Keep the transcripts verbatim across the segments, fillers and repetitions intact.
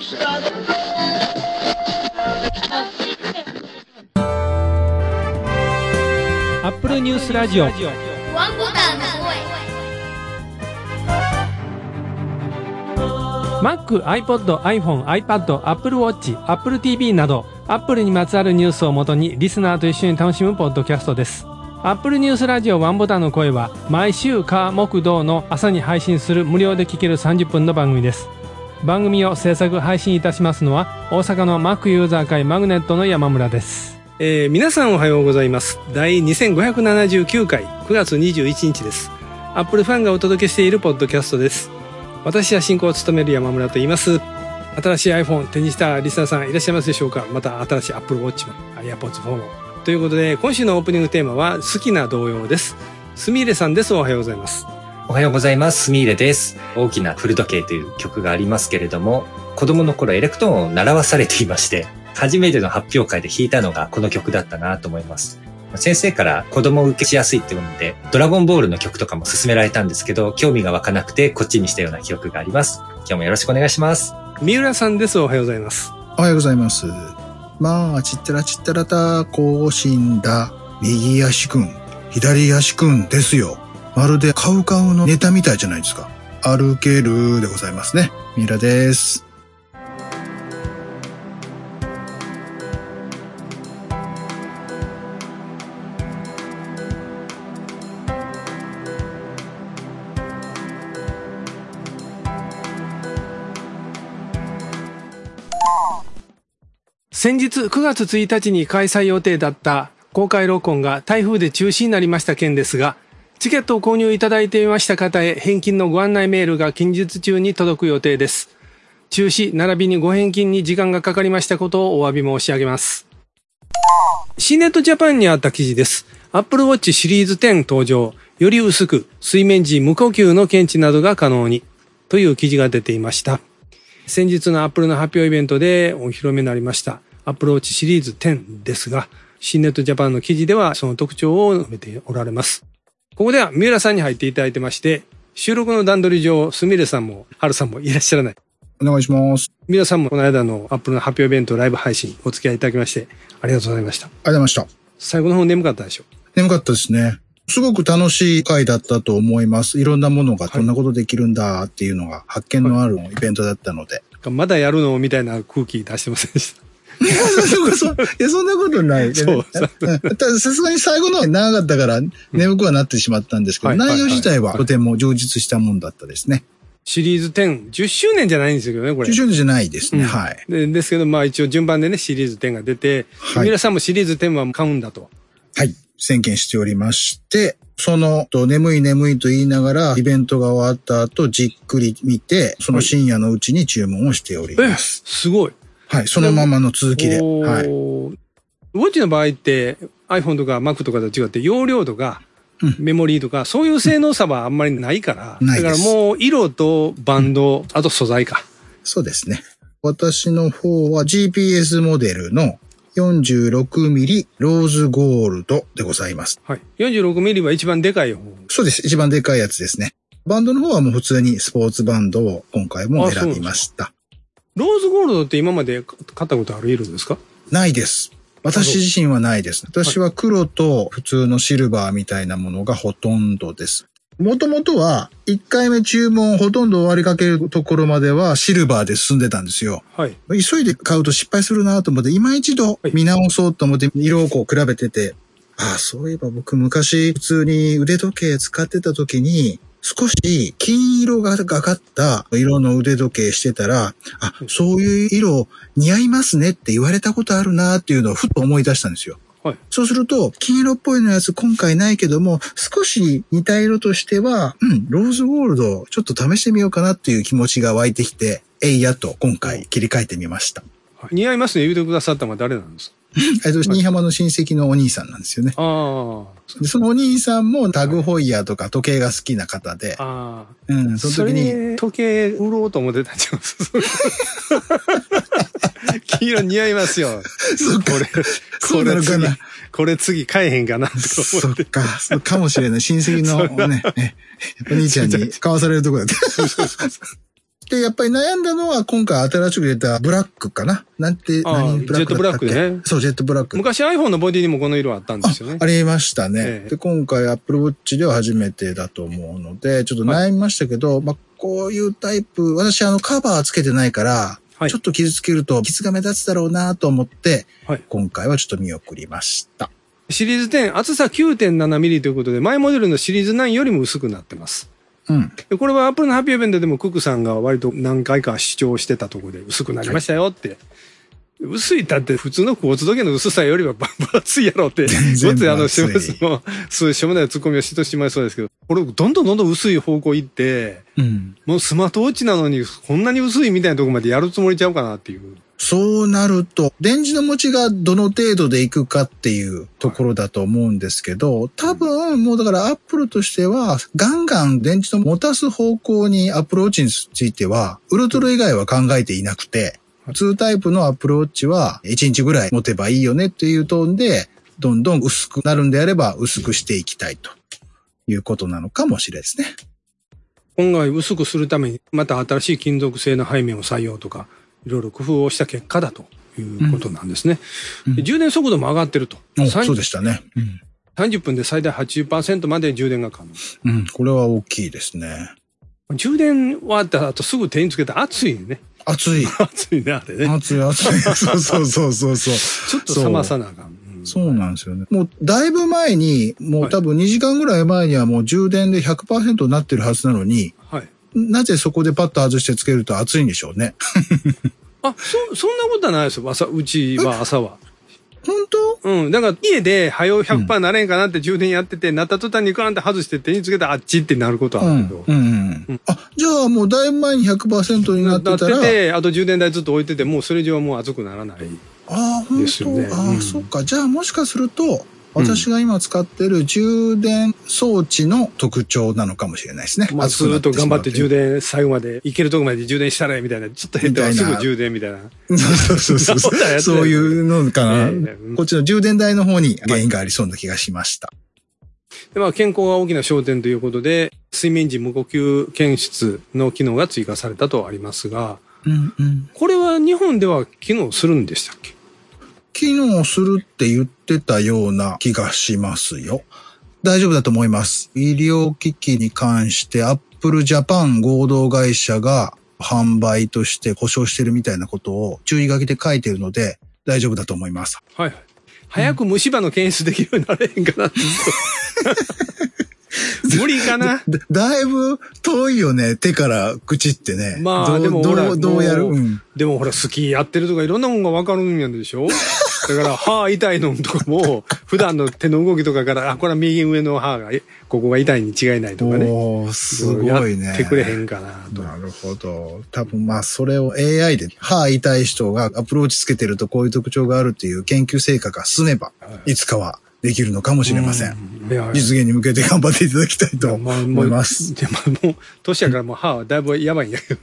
アップルニュースラジオワンボタンの声 Mac、iPod、iPhone、iPad、Apple Watch、Apple ティーブイ など Apple にまつわるニュースをもとにリスナーと一緒に楽しむポッドキャストです。Apple ニュースラジオワンボタンの声は毎週火木土の朝に配信する無料で聴けるさんじゅっぷんの番組です。番組を制作配信いたしますのは大阪の Mac ユーザー会マグネットの山村です。えー、皆さんおはようございます。第にせんごひゃくななじゅうきゅうかいくがつにじゅういちにちです。Apple ファンがお届けしているポッドキャストです。私は進行を務める山村と言います。新しい iPhone 手にしたリスナーさんいらっしゃいますでしょうか。また新しい Apple Watch も AirPods フォーもということで、今週のオープニングテーマは好きな童謡です。すみれさんです。おはようございます。 おはようございます。すみれです。大きな古時計という曲がありますけれども、子供の頃エレクトーンを習わされていまして、初めての発表会で弾いたのがこの曲だったなと思います。先生から子供を受けしやすいっていうので、ドラゴンボールの曲とかも勧められたんですけど、興味が湧かなくてこっちにしたような記憶があります。今日もよろしくお願いします。 三浦さんです。おはようございます。 おはようございます。まあ、ちったらちったらた、こう死んだ、右足くん、左足くんですよ。まるでカウカウのネタみたいじゃないですか。歩けるでございますね。三浦です。 先日くがつついたちに開催予定だった公開録音が台風で中止になりました件ですが、チケットを購入いただいていました方へ返金のご案内メールが近日中に届く予定です。中止並びにご返金に時間がかかりましたことをお詫び申し上げます。シーネットジャパンにあった記事です。Apple Watch シリーズテン登場、より薄く水面時無呼吸の検知などが可能にという記事が出ていました。先日の Apple の発表イベントでお披露目になりましたApple Watch シリーズテンですが、シーネットジャパンの記事ではその特徴を述べておられます。ここでは三浦さんに入っていただいてまして、収録の段取り上、すみれさんも春さんもいらっしゃらない。 お願いします。 三浦さんもこの間の Apple の発表イベントライブ配信お付き合いいただきましてありがとうございました。 ありがとうございました。 最後の方眠かったでしょ？ 眠かったですね。すごく楽しい回だったと思います。いろんなものがこんなことできるんだっていうのが発見のあるイベントだったので。 はい、まだやるのみたいな空気出してませんでした。 いや、そ, いやそんなことない。そう。さすがに最後のは長かったから眠くはなってしまったんですけど、うん、内容自体はとても充実したもんだったですね。 シリーズテン、じゅっしゅうねんじゃないんですけどね、これ。 じゅっしゅうねんじゃないですね、うん、はい。 で。ですけど、まあ一応順番でね、シリーズテンが出て、はい、皆さんもシリーズテンは買うんだと。 はい。宣言しておりまして、その、眠い眠いと言いながら、イベントが終わった後、じっくり見て、その深夜のうちに注文をしております。 え、すごい。 はい、そのままの続きで。はい。 ウォッチの場合って iPhone とか Mac とかと違って容量とかメモリーとかそういう性能差はあんまりないから。 ないです。 だからもう色とバンド、うん、あと素材か。 そうですね。私の方は ジーピーエス モデルの よんじゅうろくミリ ローズゴールドでございます。 はい。よんじゅうろくミリは一番でかい方。 そうです。一番でかいやつですね。バンドの方はもう普通にスポーツバンドを今回も選びました。 ローズゴールドって今まで買ったことある色ですか？ ないです。私自身はないです。私は黒と普通のシルバーみたいなものがほとんどです。もともとはいっかいめ注文ほとんど終わりかけるところまではシルバーで進んでたんですよ。はい。急いで買うと失敗するなと思って今一度見直そうと思って色をこう比べてて、ああ、そういえば僕昔普通に腕時計使ってた時に少し金色がかかった色の腕時計してたら、あ、そういう色似合いますねって言われたことあるなっていうのをふっと思い出したんですよ。はい、そうすると、金色っぽいのやつ今回ないけども、少し似た色としては、うん、ローズゴールドちょっと試してみようかなっていう気持ちが湧いてきて、えいやと今回切り替えてみました。 はい、似合いますね言うてくださったのは誰なんですか？ えっと、新居浜の親戚のお兄さんなんですよね。ああ。で、そのお兄さんもタグホイヤーとか時計が好きな方で。ああ。うん、その時に。 それ時計売ろうと思ってたんちゃいます？黄色似合いますよ。 そうか。これ、そうなのかな。 これ次買えへんかなと思って。 そっか。そうかもしれない。親戚のね、お兄ちゃんに買わされるとこだった。 で、やっぱり悩んだのは今回新しく出たブラックかななんて、何ブラックだったっけ？ ジェットブラックね。 そう、ジェットブラック。 昔 iPhone のボディにもこの色あったんですよね。 あ、ありましたね。 ええ、 で、今回 Apple Watch では初めてだと思うので、ちょっと悩みましたけど、はい、まあ、こういうタイプ、私あのカバーつけてないから、はい、ちょっと傷つけると傷が目立つだろうなと思って、はい、今回はちょっと見送りました。 シリーズテン、厚さ きゅうてんななミリということで、前モデルのシリーズナインよりも薄くなってます。 うん。 でこれは Apple の発表イベントでもクックさんが割と何回か主張してたところで薄くなりましたよって。はい、薄いだって普通の交通時計の薄さよりは分厚いやろうって。全然分厚い。あの、しもそういうしょうもないツッコミをしてしまいそうですけど、これどんどんどんどん薄い方向行って、うん、もうスマートウォッチなのにこんなに薄いみたいなところまでやるつもりちゃうかなっていう。 そうなると、電池の持ちがどの程度でいくかっていうところだと思うんですけど、多分もうだからアップルとしては、ガンガン電池の持たす方向にアップルウォッチについては、ウルトラ以外は考えていなくて、にタイプのアップルウォッチはいちにちぐらい持てばいいよねっていうトーンで、どんどん薄くなるんであれば薄くしていきたいということなのかもしれないですね。 今回薄くするために、また新しい金属製の背面を採用とか、いろいろ工夫をした結果だということなんですね。うんうん、充電速度も上がってると。 そうでしたね。うん、 さんじゅっぷんで最大 はちじゅっパーセント まで充電が可能。 うん、これは大きいですね。 充電終わった後すぐ手につけて熱いね。 熱い。 熱いね、あれね。 熱い、熱い。そうそうそうそうそう。 ちょっと冷まさなあかん。 そうなんですよね。もうだいぶ前に、もう多分にじかんぐらい前にはもう充電で ひゃくパーセント になってるはずなのに、はい、なぜそこでパッと外してつけると熱いんでしょうね。 あ、そ、そんなことはないですよ。朝、うちは朝は。 本当？ うん。だから家で、はよ ひゃくパーセント なれんかなって充電やってて、うん、なった途端にガーンって外して手につけたらあっちってなることはあるけど。 うん。うんうんうん、あ、じゃあもうだいぶ前に ひゃくパーセント になってたら。なってて、あと充電台ずっと置いてて、もうそれ以上はもう熱くならない。 ああ、本当ですよね。ああ、うん、そっか。じゃあもしかすると、私が今使ってる充電装置の特徴なのかもしれないですね。 まあ、ずっと頑張って充電、最後まで、行けるとこまで充電したらみたいな、ちょっと減ってはすぐ充電みたいな。 そうそうそうそう。そういうのかな、えー。こっちの充電台の方に原因がありそうな気がしました。 でまあ、健康が大きな焦点ということで、睡眠時無呼吸検出の機能が追加されたとありますが、 うんうん、 これは日本では機能するんでしたっけ？ 機能するって言ってたような気がしますよ。大丈夫だと思います。医療機器に関してアップルジャパン合同会社が販売として保証してるみたいなことを注意書きで書いてるので大丈夫だと思います。 はいはい。早く虫歯の検出できるようになれへんかなって。無理かなだ, だいぶ遠いよね。手から口ってね。 まあ、でもほら、 どう、どうやる、うん、 でもほら、スキーやってるとかいろんなもんがわかるんやでしょだから、歯痛いのとかも、普段の手の動きとかから、あ、これは右上の歯が、ここが痛いに違いないとかね。 おー、すごいね。 やってくれへんかなと。 なるほど。多分まあ、それを エーアイ で、歯痛い人がアプローチつけてるとこういう特徴があるっていう研究成果が進めば、いつかは、できるのかもしれません。実現に向けて頑張っていただきたいと思います。 でも、もう、年やからもう歯はだいぶやばいんやけど。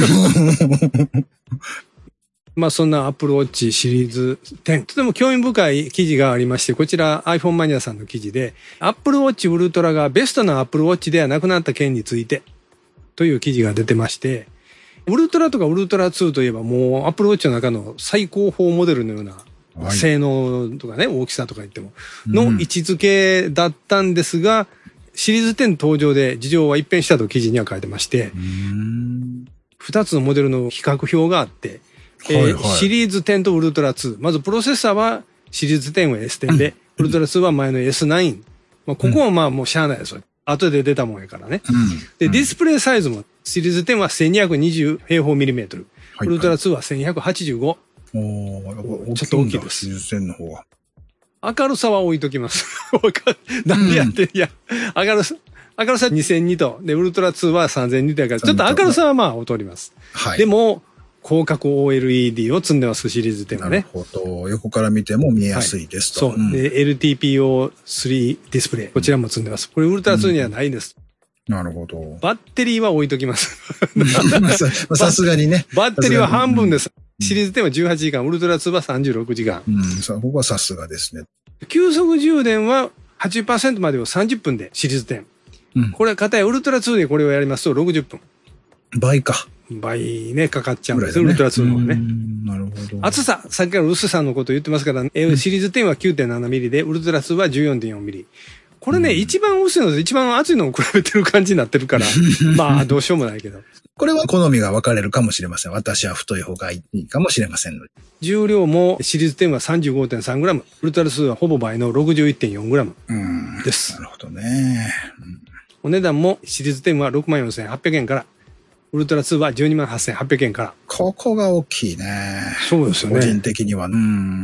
まあそんな Apple Watch シリーズテン。とても興味深い記事がありまして、こちら iPhone マニアさんの記事で、Apple Watch Ultra がベストな Apple Watch ではなくなった件について、という記事が出てまして、ウルトラとかウルトラツーといえばもう Apple Watch の中の最高峰モデルのような、はい、性能とかね、大きさとか言っても、の位置づけだったんですが、シリーズテン登場で事情は一変したと記事には書いてまして、二つのモデルの比較表があって、えーはいはい、シリーズテンとウルトラツー。まずプロセッサーはシリーズテンは エステン で、うん、ウルトラツーは前の エスナイン。まあ、ここはまあもうしゃあないですよ。後で出たもんやからね。うん、で、ディスプレイサイズもシリーズテンはせんにひゃくにじゅう平方ミリメートル。はいはい、ウルトラツーはせんひゃくはちじゅうご。 おちょっと大きいです。 シリーズテンの方が。 明るさは置いときます。なんでやって、うん、いや、明るさ、明るさにせんにと。で、ウルトラツーはさんぜんにとやから、ちょっと明るさはまあ劣ります。はい。でも、広角 オーエルイーディー を積んでます、シリーズテンはね。 なるほど。横から見ても見えやすいですと。 はい、そう、うん。で、エルティーピーオースリー ディスプレイ。こちらも積んでます。これウルトラツーにはないんです。 うん、なるほど。 バッテリーは置いときます。 さすがにね。 バッテリーは半分です。うん、シリーズテンはじゅうはちじかん、ウルトラツーはさんじゅうろくじかん。 うん、ここはさすがですね。 急速充電は はちじゅっパーセント までをさんじゅっぷんでシリーズテン。うん、これは片やウルトラツーでこれをやりますとろくじゅっぷん。 倍か。 倍ね、かかっちゃうんですよ、ね、ウルトラツーの方ね。 なるほど。 厚さ、さっきから薄さのこと言ってますから、えシリーズテンは きゅうてんななミリで、ウルトラツーは じゅうよんてんよんミリ。これね、うん、一番薄いのと一番厚いのを比べてる感じになってるから、まあ、どうしようもないけど。 これは好みが分かれるかもしれません。私は太い方がいいかもしれませんので。 重量もシリーズテンは さんじゅうごてんさんグラム、ウルトラツーはほぼ倍の ろくじゅういってんよんグラムです。 なるほどね、 うん。お値段もシリーズテンは ろくまんよんせんはっぴゃくえんから、ウルトラツーは じゅうにまんはっせんはっぴゃくえんから。 ここが大きいね。 そうですよね。 個人的には。うん。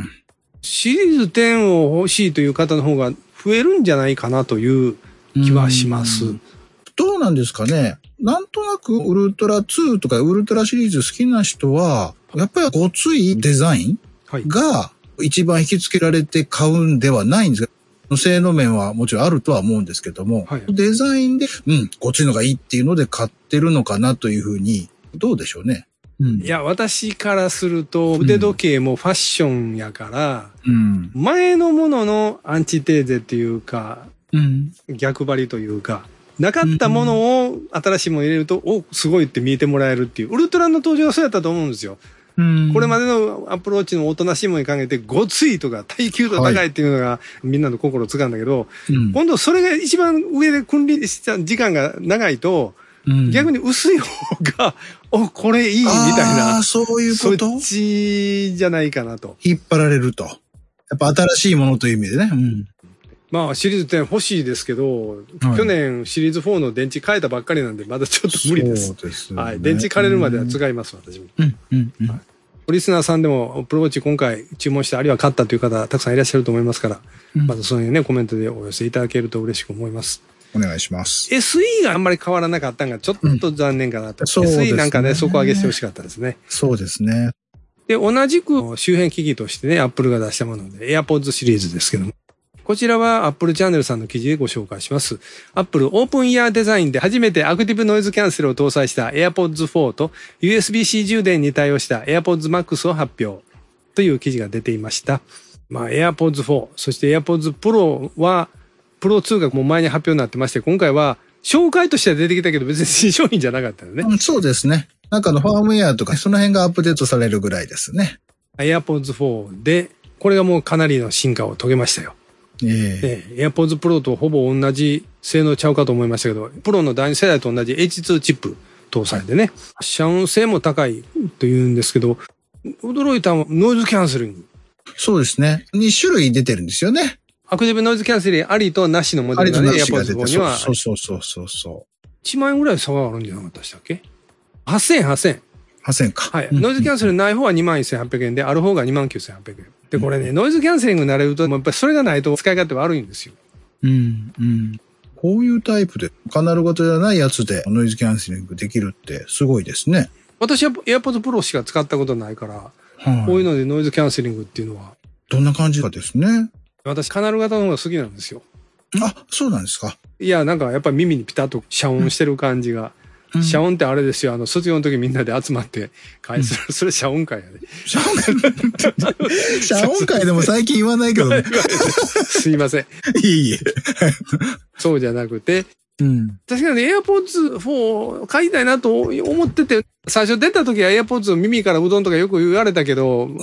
シリーズテンを欲しいという方の方が増えるんじゃないかなという気はします。 どうなんですかね。なんとなくウルトラツーとかウルトラシリーズ好きな人は、やっぱりごついデザインが一番引きつけられて買うんではないんですが、性能面はもちろんあるとは思うんですけども、はい、デザインで、うん、ごついのがいいっていうので買ってるのかなというふうに、どうでしょうね。 うん、いや、私からすると腕時計もファッションやから、うん、前のもののアンチテーゼっていうか、うん、逆張りというか、なかったものを新しいもの入れると、お、すごいって見えてもらえるっていう。ウルトラの登場はそうやったと思うんですよ。うん、これまでのアプローチのおとなしいものにかけて、ごついとか耐久度高いっていうのが、みんなの心をつかんだけど、うん、今度それが一番上で君臨した時間が長いと、うん、逆に薄い方が、お、これいいみたいな。 ああ、そういうこと？ そっちじゃないかなと。 引っ張られると。やっぱ新しいものという意味でね。うん、 まあシリーズテン欲しいですけど、はい、去年シリーズフォーの電池変えたばっかりなんでまだちょっと無理です。 そうですね。 はい。電池枯れるまでは使います、私も。うんうんうん、はい。リスナーさんでもプロウォッチ今回注文したあるいは買ったという方たくさんいらっしゃると思いますから、うん、まずそういうねコメントでお寄せいただけると嬉しく思います。 お願いします。 エスイー があんまり変わらなかったのがちょっと残念かなと。うん、エスイー なんかね、底上げしてほしかったですね。 そうですね。 で、同じく周辺機器としてね、Apple が出したもので、AirPods シリーズですけども。こちらは Apple チャンネルさんの記事でご紹介します。Apple オープンイヤーデザインで初めてアクティブノイズキャンセルを搭載した AirPods フォーと ユーエスビーC 充電に対応した AirPods Max を発表という記事が出ていました。まあ AirPods フォー、そして AirPods Pro はプロツーがもう前に発表になってまして、今回は紹介としては出てきたけど別に新商品じゃなかったよね。 うん、そうですね。なんかのファームウェアとかその辺がアップデートされるぐらいですね。 AirPods フォーで、これがもうかなりの進化を遂げましたよ。えー、えー、AirPods Pro とほぼ同じ性能ちゃうかと思いましたけど、プロのだいに世代と同じ エイチツー チップ搭載でね、遮音性も高いというんですけど、驚いたのはノイズキャンセリング。 そうですね。に種類出てるんですよね。 アクティブノイズキャンセリングありとなしのモデルがね、AirPods フォーには。 そうそうそうそうそう。 いちまんえんぐらい差があるんじゃなかったでしたっけ？ はっせんえん、はっせんえん。 はっせんえんか。 はい。ノイズキャンセリングない方は にまんせんはっぴゃくえんで、ある方が にまんきゅうせんはっぴゃくえん。で、これね、ノイズキャンセリングになれると、やっぱりそれがないと使い勝手悪いんですよ。 うん、うん。こういうタイプで、カナル型じゃないやつでノイズキャンセリングできるってすごいですね。 私は AirPods Pro しか使ったことないから、はい、こういうのでノイズキャンセリングっていうのは。 どんな感じかですね。 私、カナル型の方が好きなんですよ。 あ、そうなんですか。 いや、なんかやっぱり耳にピタッと遮音してる感じが。うん、遮音ってあれですよ。あの、卒業の時みんなで集まって会する。うん、それ遮音会やね。 遮音会遮音会でも最近言わないけどね。 すいません。 いえいえ。 そうじゃなくて、うん、確かに AirPods フォー買いたいなと思ってて、最初出た時は AirPods 耳からうどんとかよく言われたけど、うん、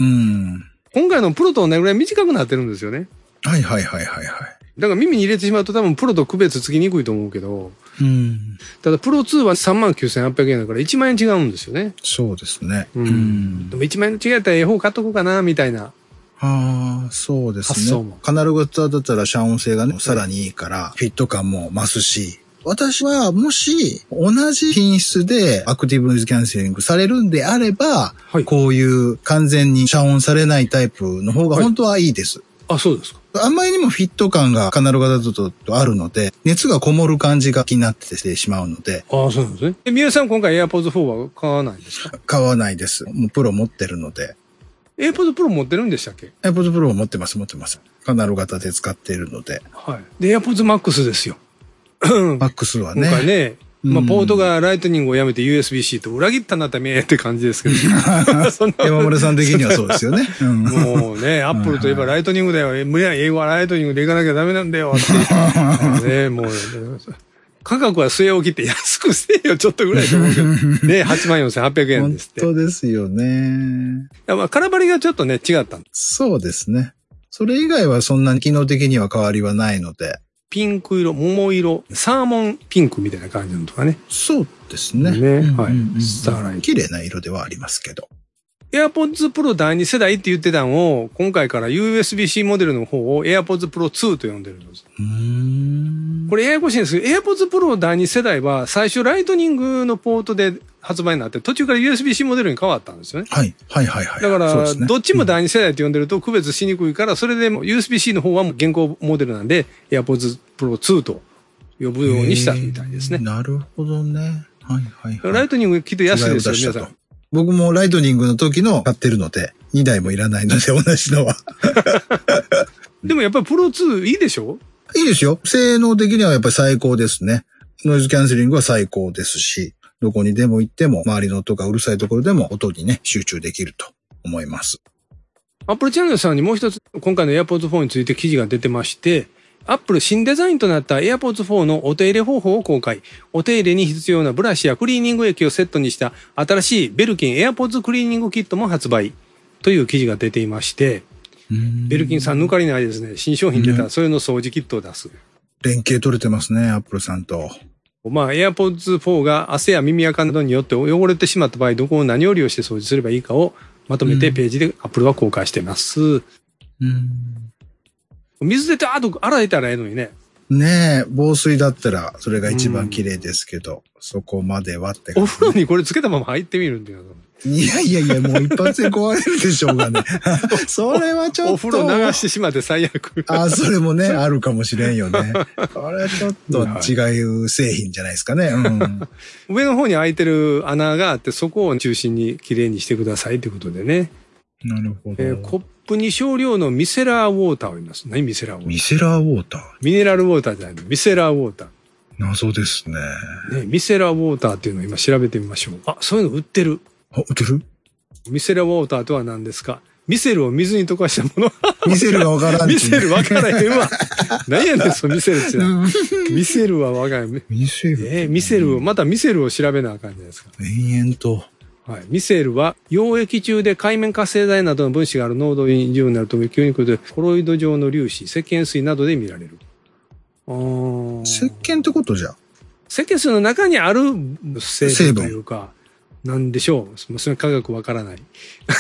今回のプロと同じぐらい短くなってるんですよね。 はいはいはいはいはい。 だから耳に入れてしまうと多分プロと区別つきにくいと思うけど、うん、ただプロツーは さんまんきゅうせんはっぴゃくえんだからいちまんえん違うんですよね。 そうですね。 うん。うん、でもいちまんえん違ったらええ方買っとこうかな、みたいな。 ああ、そうですね。発想も。カナル型だったら遮音性がね、さらにいいから、フィット感も増すし、私はもし同じ品質でアクティブノイズキャンセリングされるんであれば、はい、こういう完全に遮音されないタイプの方が本当はいいです。はい、 あ、そうですか。 あんまりにもフィット感がカナル型だとあるので、熱がこもる感じが気になってしまうので。 ああ、そうなんですね。え、宮さん今回 AirPods フォーは買わないんですか？ 買わないです。もうプロ持ってるので。 AirPods Pro 持ってるんでしたっけ？ AirPods Pro 持ってます、持ってます。カナル型で使っているので。 はい。で、AirPods Max ですよ。 Max はね。 今回ね。まあ、ポートがライトニングをやめて ユーエスビー-C と裏切ったなっためって感じですけど。 山村さん的にはそうですよね。うん、 もうね、アップルといえばライトニングだよ。無理や英語はライトニングでいかなきゃダメなんだよって。ね、もう、 価格は据え置きって安くせえよ、ちょっとぐらいと思うけど。ね、はちまんよんせんはっぴゃくえんですって。 本当ですよね。 まあ、空張りがちょっとね、違ったんです。 そうですね。それ以外はそんなに機能的には変わりはないので。 ピンク色、桃色、サーモンピンクみたいな感じのとかね。 そうですね。 ね、 うんはい。 うんうん、 スターライト。 綺麗な色ではありますけど。 AirPods Pro だいに世代って言ってたのを、今回から ユーエスビー-C モデルの方を AirPods Pro ツーと呼んでるんです。 うーんこれややこしいんですけど、AirPods Pro だいに世代は最初ライトニングのポートで発売になって、途中から ユーエスビー-C モデルに変わったんですよね。 はい。はいはいはい。 だから、 ね、 どっちもだいに世代って呼んでると区別しにくいから、それで ユーエスビー-C の方は現行モデルなんで、AirPods Pro ツーと呼ぶようにしたみたいですね。 なるほどね。はいはい、はい。 ライトニングきっと安いですよ、皆さん。 僕もライトニングの時の買ってるので、にだいもいらないので同じのは。 でもやっぱりプロツーいいでしょ？ いいですよ。性能的にはやっぱり最高ですね。ノイズキャンセリングは最高ですし、どこにでも行っても、周りの音がうるさいところでも音にね、集中できると思います。 アップルチャンネルさんにもう一つ、今回の AirPods フォーについて記事が出てまして、アップル新デザインとなった AirPods フォーのお手入れ方法を公開。お手入れに必要なブラシやクリーニング液をセットにした新しいベルキン AirPods クリーニングキットも発売という記事が出ていまして、ベルキンさん抜かりないですね。新商品出たらそれの掃除キットを出す。 連携取れてますね、アップルさんと。 まあ AirPods フォーが汗や耳垢などによって汚れてしまった場合、どこを何を利用して掃除すればいいかをまとめてページでアップルは公開しています。うん、水でダーッと洗えたらええのにね。 ねえ、防水だったらそれが一番綺麗ですけど、うん、そこまではって感じ。 お風呂にこれつけたまま入ってみるんだよ。 いやいやいや、もう一発で壊れるでしょうがね。それはちょっと。 お風呂流してしまって最悪。 あ、それもね、あるかもしれんよね。これはちょっと違う製品じゃないですかね。うん、 上の方に開いてる穴があって、そこを中心にきれいにしてくださいということでね。 なるほど。 えー、コップに少量のミセラーウォーターを入れます。何ミセラーウォーター？ ミセラーウォーター。 ミネラルウォーターじゃないの。ミセラーウォーター。 謎ですね。 ね、ミセラーウォーターっていうのを今調べてみましょう。あ、そういうの売ってる。 あ、売ってる？ ミセラーウォーターとは何ですか？ミセルを水に溶かしたもの。 ミセルがわからん。 ミセルわからへんわ。何やねん、そのミセルって。ミセルはわからへん。 ミセルえー、ミセルを、またミセルを調べなあかんじゃないですか。 延々と。 はい。ミセルは、溶液中で海面活性剤などの分子がある濃度以上になると、吸入でコロイド状の粒子、石鹸水などで見られる。あ石鹸ってことじゃ。 石鹸水の中にある成分というか、なんでしょう。それ科学わからない。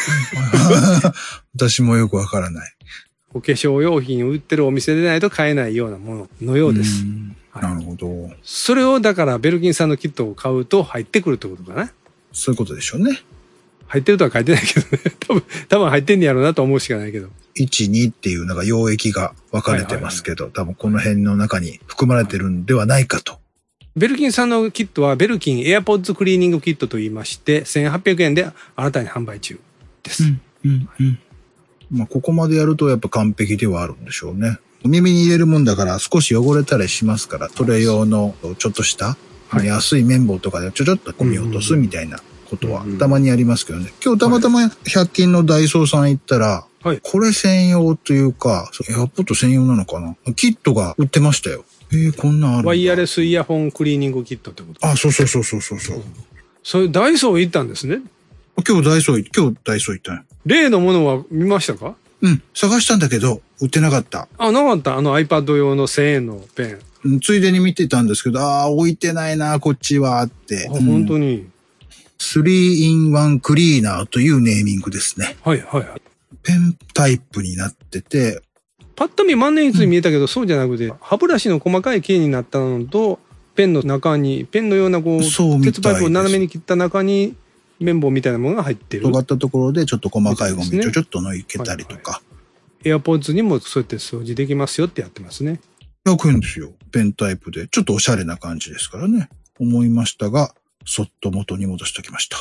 私もよくわからない。 お化粧用品を売ってるお店でないと買えないようなもののようです。 はい、なるほど。 それをだからベルキンさんのキットを買うと入ってくるってことかな。 そういうことでしょうね。 入ってるとは書いてないけどね。多分、多分入ってんねやろうなと思うしかないけど。 いち、にっていうのが溶液が分かれてますけど、多分この辺の中に含まれてるんではないかと。 ベルキンさんのキットはベルキン AirPods クリーニングキットと言いまして、せんはっぴゃくえんで新たに販売中です。 うんうんうん、まあここまでやるとやっぱ完璧ではあるんでしょうね。耳に入れるもんだから少し汚れたりしますから、それ用のちょっとした、はい、安い綿棒とかでちょちょっとゴミ落とすみたいなことはたまにありますけどね。今日たまたまひゃく均のダイソーさん行ったら、はい、これ専用というか、AirPods専用なのかな、キットが売ってましたよ。えー、こんなんあるんだ。 ワイヤレスイヤホンクリーニングキットってこと？ あ、そうそうそうそうそうそう。 そういうダイソー行ったんですね。 今日ダイソー、今日ダイソー行ったん。 例のものは見ましたか？ うん、探したんだけど、売ってなかった。 あ、なかった。あの iPad 用のせんえんのペン。ついでに見てたんですけど、ああ、置いてないな、こっちは、って。 あ、うん、本当に。 スリーインワン クリーナーというネーミングですね。 はいはいはい。 ペンタイプになってて、 パッと見万年筆に見えたけど、うん、そうじゃなくて、歯ブラシの細かい毛になったのと、ペンの中に、ペンのようなこう、鉄パイプを斜めに切った中に、綿棒みたいなものが入ってる。 尖ったところでちょっと細かいゴミちょちょっと抜けたりとか。 エアポッズにもそうやって掃除できますよってやってますね。 ひゃくえんですよ。ペンタイプで。ちょっとおしゃれな感じですからね。思いましたが、そっと元に戻しておきました。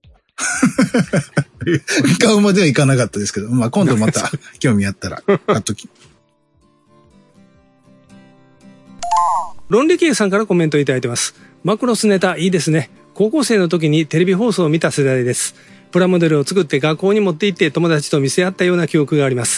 買うまではいかなかったですけど、まあ今度また興味あったら買っとき。 論理系さんからコメントいただいてます。マクロスネタいいですね。高校生の時にテレビ放送を見た世代です。プラモデルを作って学校に持って行って友達と見せ合ったような記憶があります。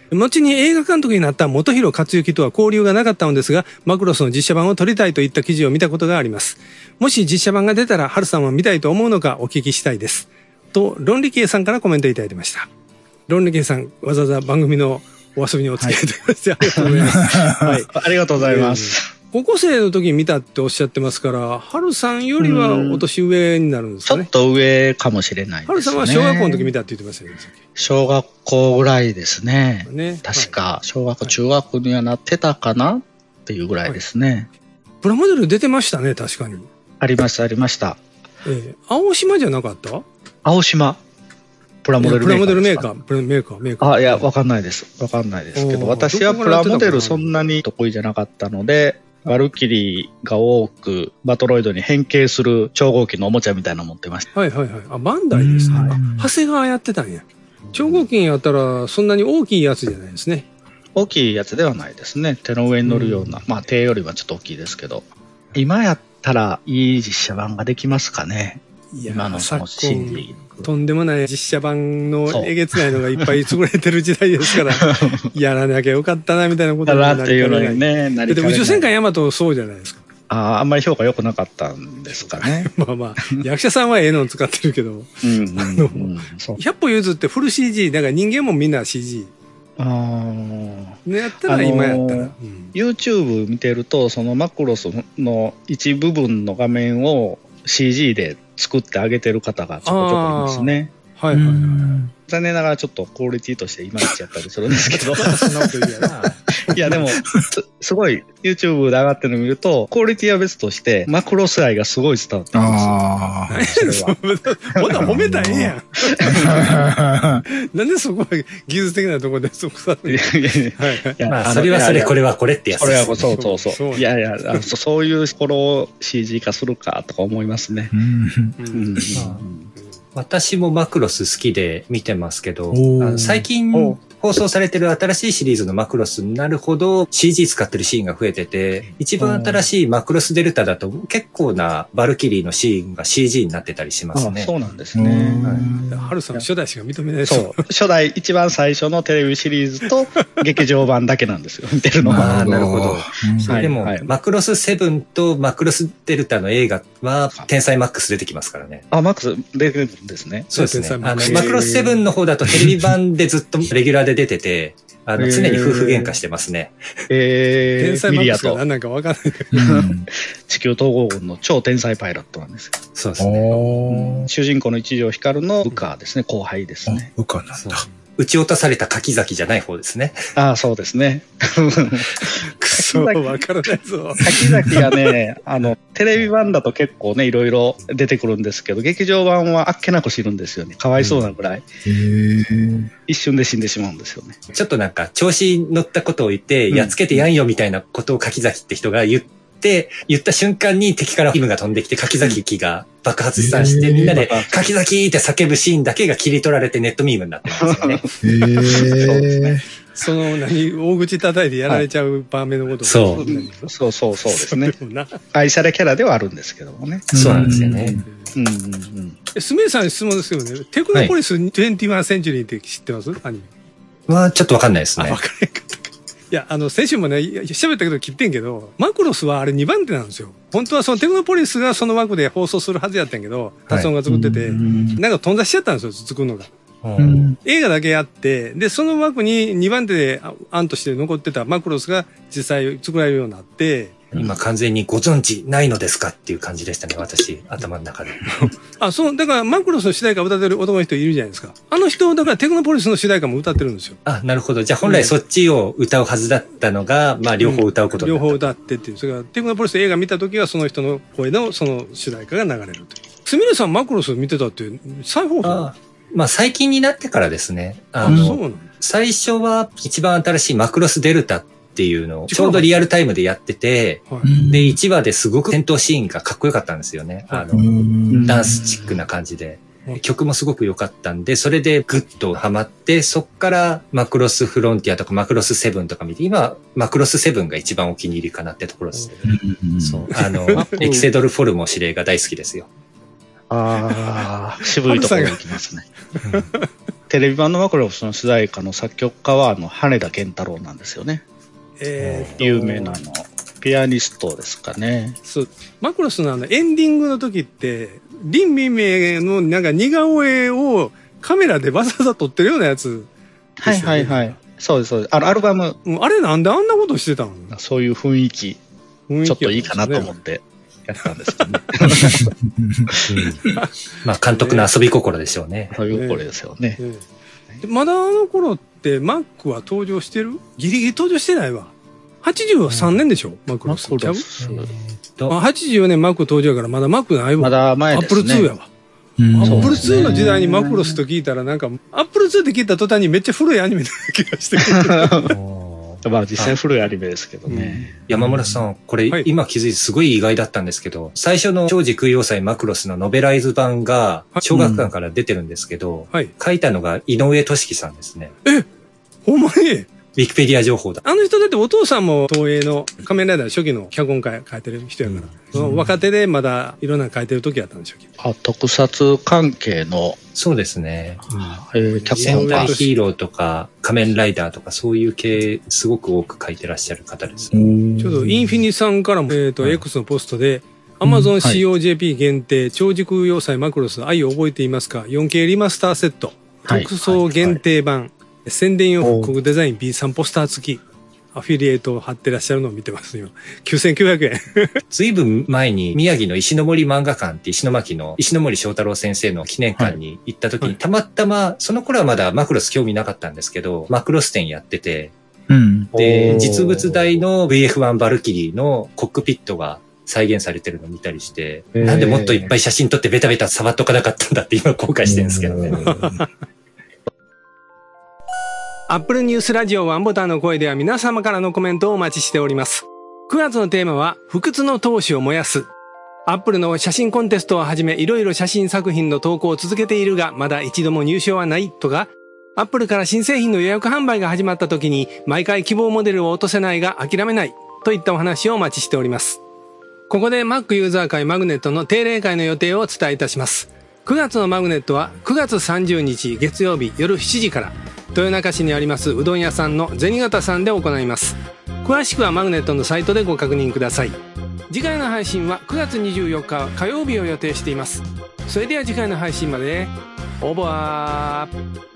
後に映画監督になった元広克行とは交流がなかったのですが、マクロスの実写版を撮りたいといった記事を見たことがあります。もし実写版が出たら、ハルさんは見たいと思うのかお聞きしたいです。と、論理系さんからコメントいただいてました。論理系さん、わざわざ番組のお遊びにお付き合いいただきまして、はい、ありがとうございます。はい。 ありがとうございます。 高校生の時に見たっておっしゃってますから、ハルさんよりはお年上になるんですかね。 ちょっと上かもしれないですね。 ハルさんは小学校の時見たって言ってましたよね。 小学校ぐらいですね。ね、確か、小学校、中学校にはなってたかなっていうぐらいですね。はい、 プラモデル出てましたね、確かに。 ありました、ありました。 ええ、青島じゃなかった？ 青島。プラモデルメーカー。プラモデルメーカー。 プラメーカー、メーカー。 あ、いや、わかんないです。わかんないですけど、私はプラモデルそんなに得意じゃなかったので、バルキリーが多くバトロイドに変形する超合金のおもちゃみたいなの持ってました。 はいはいはい。あ、バンダイですね。長谷川やってたんや。超合金やったらそんなに大きいやつじゃないですね。 大きいやつではないですね。手の上に乗るような。まあ手よりはちょっと大きいですけど。今やったらいい実写版ができますかね。今のその シージー。 とんでもない実写版のえげつないのがいっぱい作られてる時代ですから、やらなきゃよかったなみたいなことになりかねない。ね、なりかねない。で宇宙戦艦ヤマトそうじゃないですか。 ああ、あんまり評価良くなかったんですかね。 まあまあ、役者さんはええのを使ってるけど、うんうんうん、あの、ひゃっぽ譲ってフル シージー、だから人間もみんな シージー。ああ。やったら今やったら。うん、 YouTube 見てると、そのマクロスの一部分の画面を シージー で作ってあげてる方がちょこちょこいますね。 はいはいはい。 残念ながらちょっとクオリティとしていまいちやったりするんですけど。いやでもす、すごい YouTube で上がってるのを見ると、クオリティは別としてマクロス愛がすごい伝わってきます。 ああ。ほんなら褒めたらええやん。なんでそこは技術的なところでそこさ。いやまあそれはそれこれはこれってやつです、ね。 これはそうそうそう。いやいやあそ、そういうところを シージー 化するかとか思いますね。うんうん私もマクロス好きで見てますけど、あの最近放送されてる新しいシリーズのマクロスになるほど シージー 使ってるシーンが増えてて、一番新しいマクロスデルタだと結構なバルキリーのシーンが シージー になってたりしますね。 ああそうなんですね。 はい、ハルさん初代しか認めないです。 そう。初代一番最初のテレビシリーズと劇場版だけなんですよ。見てるのは。 ああ、なるほど。はい、でも、はい、マクロスセブンとマクロスデルタの映画は天才マックス出てきますからね。 あ、マックス出てくるんですね。 そうですね。あの、マクロスセブンの方だとテレビ版でずっとレギュラーで出てて、あの、常に夫婦喧嘩してますね。 えー、天才マックスが何なんかわかんないけど、うん。 地球統合軍の超天才パイロットなんですよ。 そうですね。 主人公の一条光の部下ですね、後輩ですね。 部下なんだ。 撃ち落とされた柿崎じゃない方ですね。 ああ、そうですね。 くそ、わからないぞ。 柿崎がね、あの、テレビ版だと結構ね、いろいろ出てくるんですけど、劇場版はあっけなく死ぬんですよね。かわいそうなぐらい。うん、一瞬で死んでしまうんですよね。 ちょっとなんか、調子に乗ったことを言って、うん、やっつけてやんよみたいなことを柿崎って人が言って、って言った瞬間に敵からヒムが飛んできて柿崎機が爆発したして、みんなで柿崎って叫ぶシーンだけが切り取られてネットミームになってますよね。 へー。 その何大口叩いてやられちゃう場面のことを、 そうそうそうそうですね。愛されキャラではあるんですけどもね。 そうなんですよね。 うんうんうん。 スメイさんに質問ですけどね。テクノポリスにじゅういちセンチュリーって知ってます？アニメ。はちょっとわかんないですね。 あ、わかんないか。いや、あの、先週もね、喋ったけど切ってんけど、マクロスはあれにばん手なんですよ。本当はそのテクノポリスがその枠で放送するはずやったんやけど、達音が作ってて、はい、なんか頓挫しちゃったんですよ、作るのが。うん、映画だけやって、で、その枠ににばん手で案として残ってたマクロスが実際作られるようになって、 今完全にご存知ないのですかっていう感じでしたね、私、頭の中で。 あ、そう、だからマクロスの主題歌を歌ってる男の人いるじゃないですか。あの人、だからテクノポリスの主題歌も歌ってるんですよ。 あ、なるほど。じゃあ本来そっちを歌うはずだったのが、うん、まあ両方歌うことになった、 うん、両方歌ってっていう。それからテクノポリス映画見た時はその人の声のその主題歌が流れるという。すみれさんマクロス見てたって再放送？ あ、まあ最近になってからですね。あの、そうなの？最初は一番新しいマクロスデルタっていうのをちょうどリアルタイムでやってて、はい、で、いちわですごく戦闘シーンがかっこよかったんですよね。あの、ダンスチックな感じで。曲もすごく良かったんで、それでグッとハマって、そっからマクロスフロンティアとかマクロスセブンとか見て、今、マクロスセブンが一番お気に入りかなってところです。そう。あの、エキセドルフォルモ司令が大好きですよ。 ああ、渋いところに行きますね。 テレビ版のマクロスの主題歌の作曲家はあの羽田健太郎なんですよね。 えー、 有名なのピアニストですかね。 そうマクロスのあのエンディングの時って林民明のなんか似顔絵をカメラでわざわざ撮ってるようなやつ、 ね、はいはいはい。そうですそうです。あのアルバム。 あれなんであんなことしてたの？ そういう雰囲気、雰囲気ちょっといいかなと思ってやったんですけどね。 うん、まあ監督の遊び心でしょうね。 遊び心ですよね。ねねまだあの頃ってマックは登場してる？ギリギリ登場してないわ。はちじゅうさんねんでしょ、うん、マクロス。マクロス。あ、はちじゅうよねんマック登場やからまだマックないわ。 まだ前ですね。 アップルツーやわ。アップルツーの時代にマクロスと聞いたらなんか、アップルツーって聞いた途端にめっちゃ古いアニメな気がしてくる。 まあ実際古いアニメですけどね。 うん、山村さん、これ、はい、今気づいてすごい意外だったんですけど、最初の超時空要塞マクロスのノベライズ版が小学館から出てるんですけど、はい、書いたのが井上俊樹さんですね。 えほんまにウィキペディア情報だ。 あの人だってお父さんも東映の仮面ライダー初期の脚本家書いてる人やから、うん、若手でまだいろんな書いてる時やったんでしょうけど。 あ、特撮関係の。 そうですね。 うん、えー、脚本家。ヒーローとか仮面ライダーとかそういう系すごく多く書いてらっしゃる方です。ちょうどインフィニさんからも、えっ、ー、と、うん、X のポストで、アマゾン シーオージェーピー 限定、はい、超時空要塞マクロス愛を覚えていますか ?よんケー リマスターセット。特装限定版。はいはいはい宣伝用復刻デザイン ビースリー ポスター付き。アフィリエイトを貼ってらっしゃるのを見てますよ。きゅうせんきゅうひゃくえん。 ずいぶん前に宮城の石ノ森漫画館って石巻の石ノ森章太郎先生の記念館に行った時に、はい、たまたま、その頃はまだマクロス興味なかったんですけど、マクロス展やってて、うん、で、実物大の ブイエフワン バルキリーのコックピットが再現されてるのを見たりして、なんでもっといっぱい写真撮ってベタベタ触っとかなかったんだって今後悔してるんですけどね。 アップルニュースラジオワンボタンの声では皆様からのコメントをお待ちしております。くがつのテーマは不屈の闘志を燃やす。アップルの写真コンテストをはじめいろいろ写真作品の投稿を続けているがまだ一度も入賞はないとか、アップルから新製品の予約販売が始まった時に毎回希望モデルを落とせないが諦めないといったお話をお待ちしております。ここで Mac ユーザー会マグネットの定例会の予定をお伝えいたします。くがつのマグネットはくがつさんじゅうにち月曜日夜しちじから豊中市にありますうどん屋さんの銭形さんで行います。詳しくはマグネットのサイトでご確認ください。次回の配信はくがつにじゅうよっか火曜日を予定しています。それでは次回の配信までオーバー。